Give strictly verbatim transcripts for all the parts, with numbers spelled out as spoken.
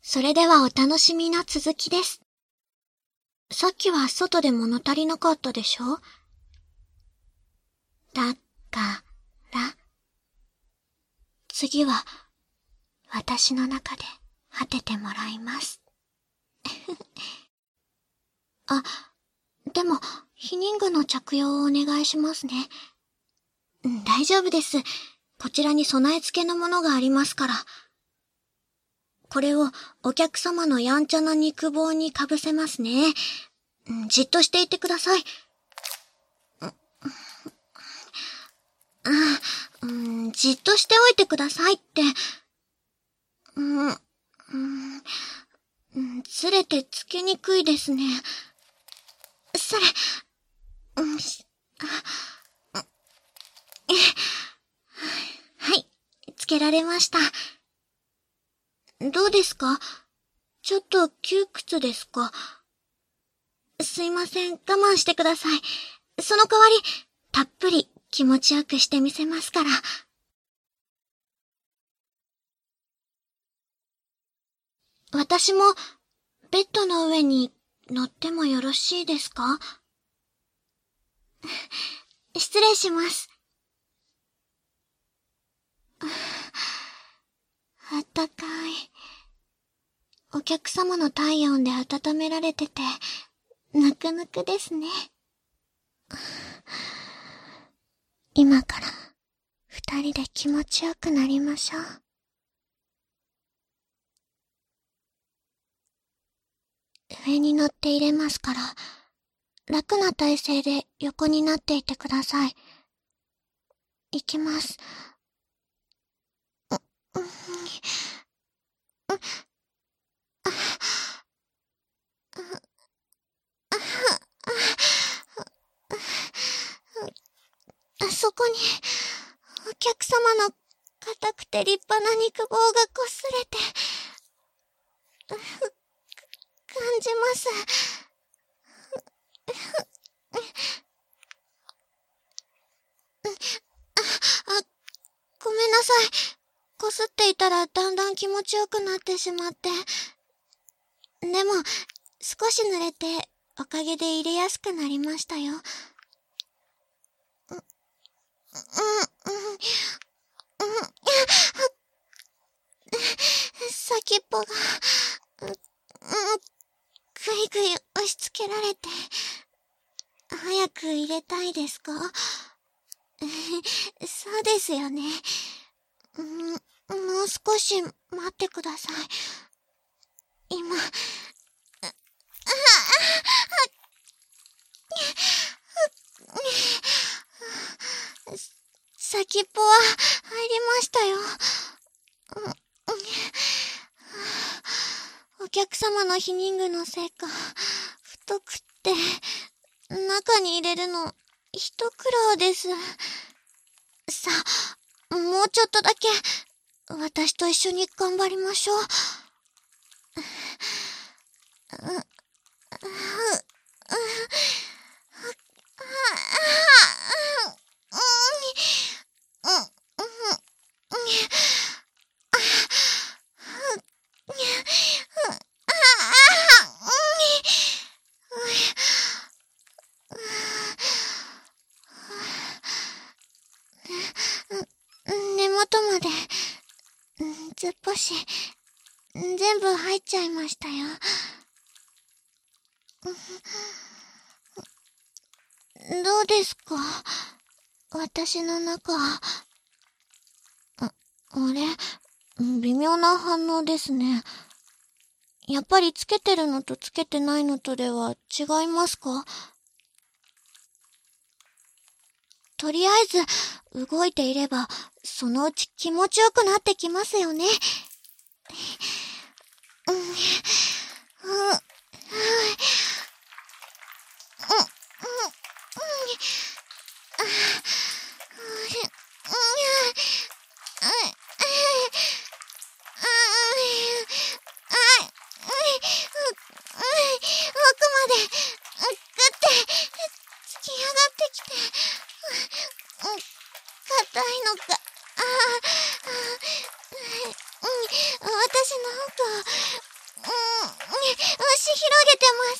それではお楽しみの続きです。さっきは外で物足りなかったでしょ？だから、次は私の中で果ててもらいます。あ、でも、避妊具の着用をお願いしますね。うん、大丈夫です。こちらに備え付けのものがありますから。これをお客様のやんちゃな肉棒にかぶせますね。うん、じっとしていてください。あ、うん、じっとしておいてくださいって。うん、うん、ずれてつけにくいですね。それ、うん、あ、はい、つけられました。どうですか？ちょっと窮屈ですか？すいません、我慢してください。その代わり、たっぷり気持ちよくしてみせますから。私も、ベッドの上に乗ってもよろしいですか？失礼します。あったかい。お客様の体温で温められてて、ぬくぬくですね。今から、二人で気持ちよくなりましょう。上に乗って入れますから、楽な体勢で横になっていてください。いきます。う、うん、う、あ、あそこに、お客様の硬くて立派な肉棒がこすれて、感じます。あ、ごめんなさい。こすっていたらだんだん気持ちよくなってしまって。でも、少し濡れて、おかげで入れやすくなりましたよ。うん、うん、うん、うん、先っぽが、うん、うん、ぐいぐい押し付けられて、早く入れたいですか？そうですよね。うん、もう少し待ってください。今、先っぽは入りましたよ。お客様の避妊具のせいか、太くって、中に入れるの、一苦労です。さあ、もうちょっとだけ、私と一緒に頑張りましょう。う、う、根元まで、ずっぽし、全部入っちゃいましたよ。どうですか？私の中、あ、あれ？微妙な反応ですね。やっぱりつけてるのとつけてないのとでは違いますか？とりあえず、動いていれば、そのうち気持ちよくなってきますよね。うん、うん、うん、うん、うん、奥まで、ぐって突き上がってきて、硬いのか、ああ、うん、私の方広げてます。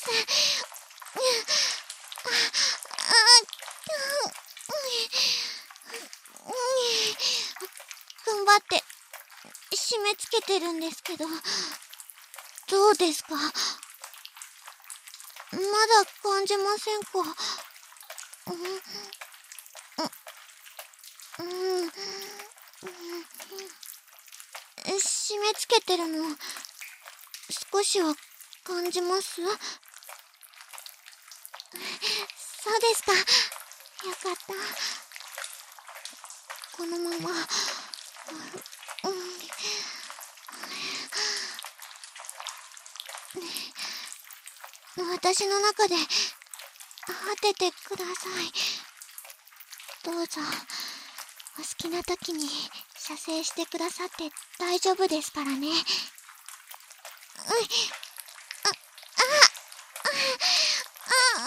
頑張って締め付けてるんですけど、どうですか？まだ感じませんか？うん、うん、締め付けてるの少しは感じます？そうですか。よかった。このまま、うん、私の中で果ててください。どうぞお好きな時に射精してくださって大丈夫ですからね。うん、あ、あ、あ、あ、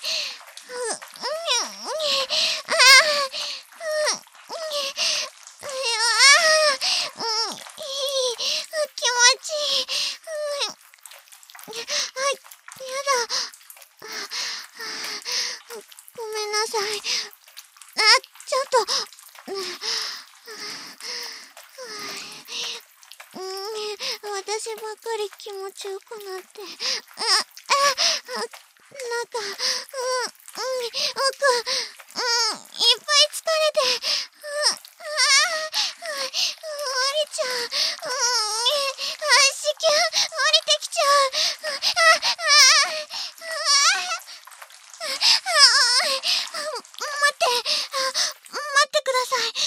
ごめんなさい。あ、ちょっと、うん、私ばかり気持ちよくなって、あ、あ、なんか、うん、うん、奥、うん、いっぱい疲れて、うん、あ、あ、降りちゃう、うん、あ、子宮、降りてきちゃう、あ、あ、待って、待ってください。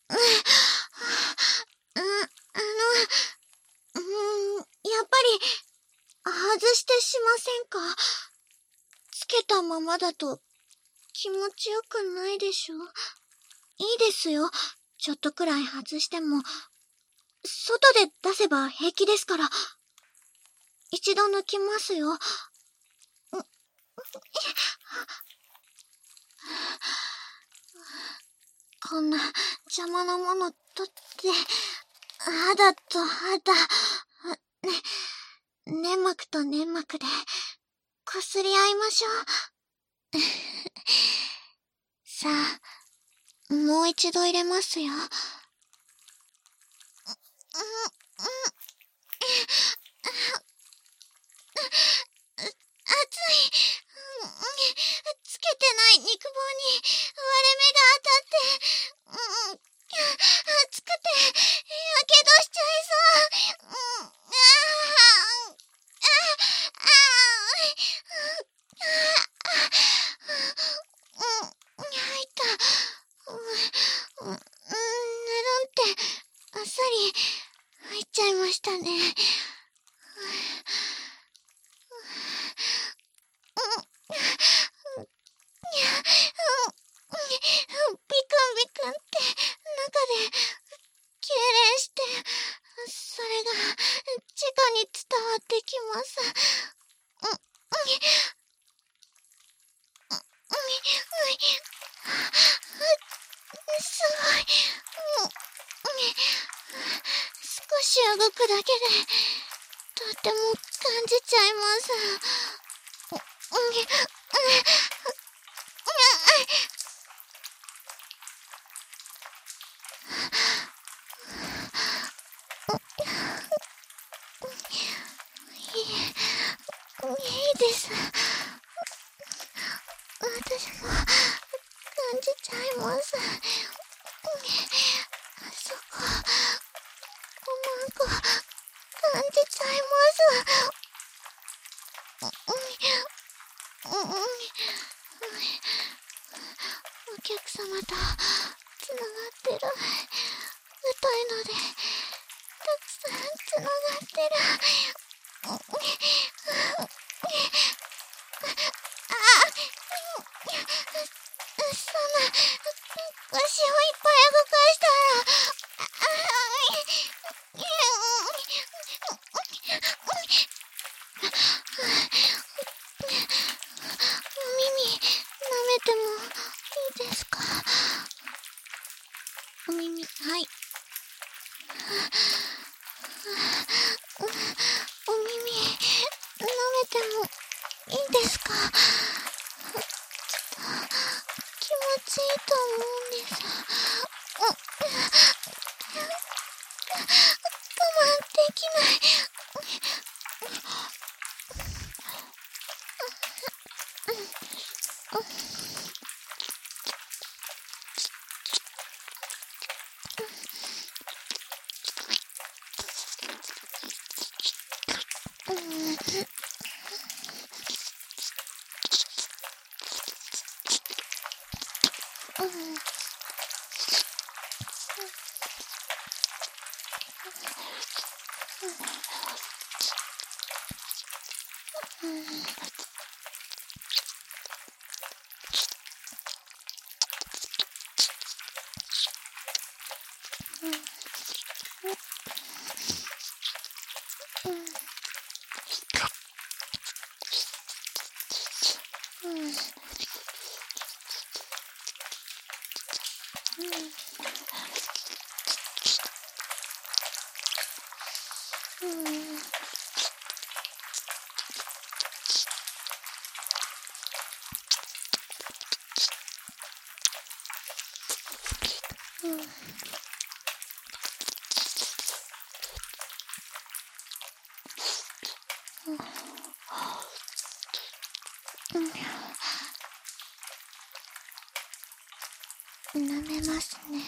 うん、あの、うん、やっぱり、外してしませんか？つけたままだと気持ちよくないでしょ？いいですよ。ちょっとくらい外しても、外で出せば平気ですから。一度抜きますよ。こんな邪魔なもの取って、肌と肌、ね、粘膜と粘膜で、こすり合いましょう。さあ、もう一度入れますよ。うん、うん、熱い。つけてない肉棒に割れ目が当たって、うん、熱くて、やけどしちゃいそう。うん、ああ、ああ、うん、入った。うん、ぬるんって、あっさり入っちゃいましたね。ビクンビクンって中で痙攣して、それが直に伝わってきます。う、う、う、う、すごい。少し動くだけでとっても感じちゃいます。いいです。私も感じちゃいます。そこ、ごまんこ感じちゃいます。お客様とつながってる。太いのでたくさんつながってる。ああ、そんな、足をいっぱい動かしたら、お耳、舐めてもいいですか？お耳、はい。お耳、舐ですか。気持ちいいと思うんです。我慢できない。舐めますね。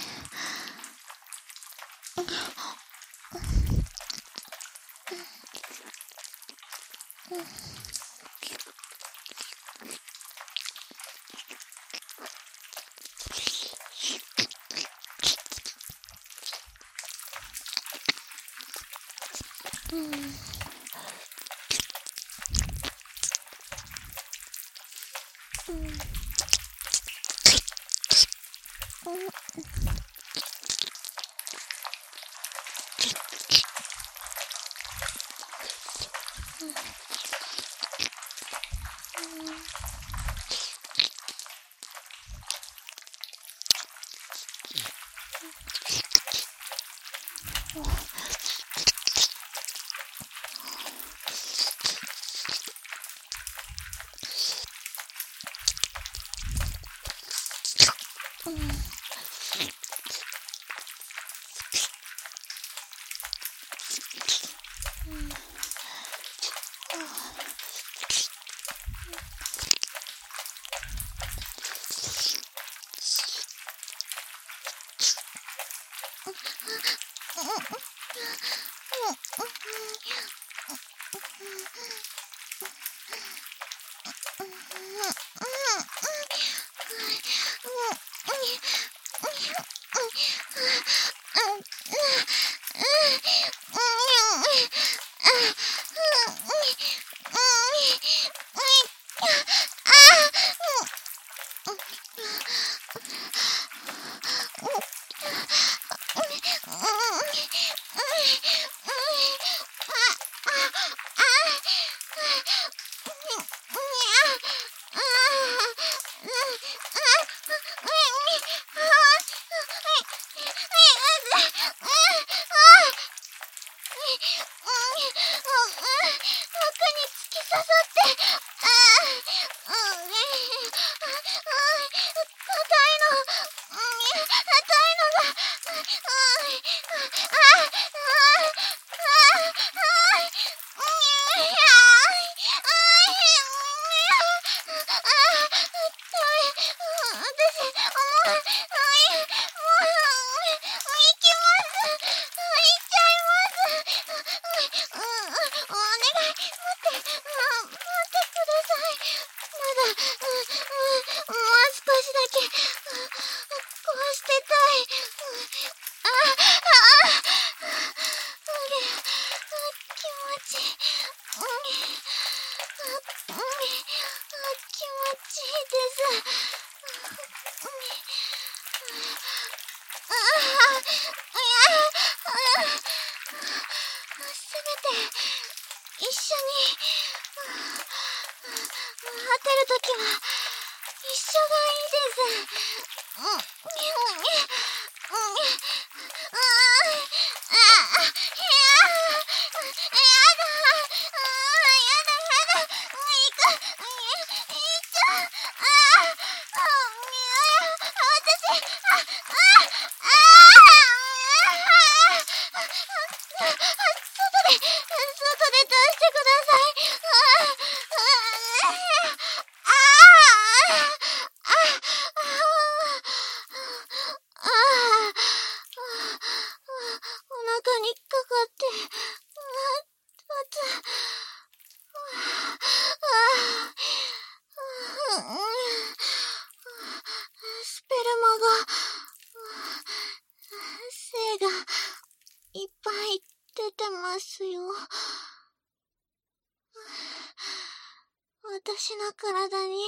私の体に、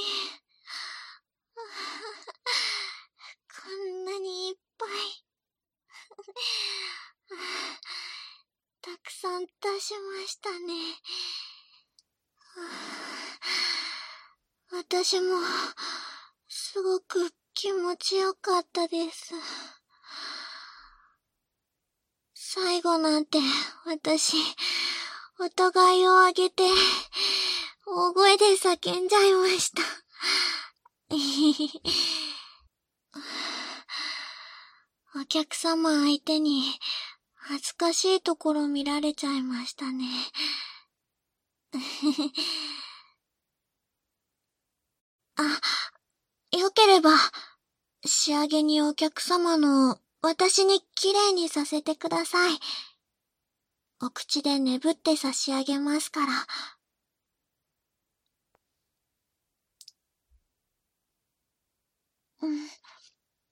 こんなにいっぱい、たくさん出しましたね。私も、すごく気持ちよかったです。最後なんて、私、お互いをあげて、大声で叫んじゃいました。お客様相手に、恥ずかしいところ見られちゃいましたね。あ、よければ、仕上げにお客様の私に綺麗にさせてください。お口で眠って差し上げますから。うん。